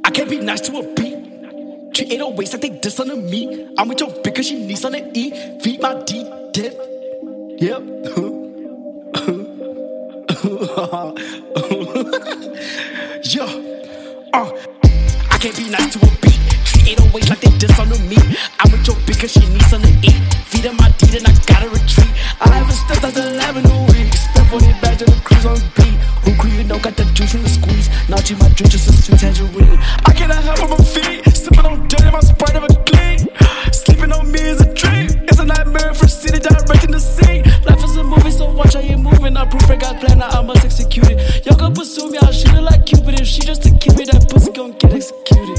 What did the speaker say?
I can't be nice to a beat. Treat 808s like they diss on me. I'm with your bitch cause she needs on the E. Feed my D, dip. Yep. Yo. I can't be nice to a beat. Treat 808s like they diss on me. I'm with your bitch cause she needs on the E. Feed her my D, then I gotta retreat. I haven't stepped out the lab in a week. Step on it back to the cruise on beat. Who crew you know got the juice in the squeeze. Now G my drink just a sweet tangerine. I cannot help on my feet. Sipping on dirty, my Sprite never clean. Sleeping on me is a dream. It's a nightmare for city directing the scene. Life is a movie, so watch how you moving. I proof I got plan, now I must execute it. Y'all gon' pursue me, I'll shoot it like Cupid. If she just to keep me, that pussy gon' get executed.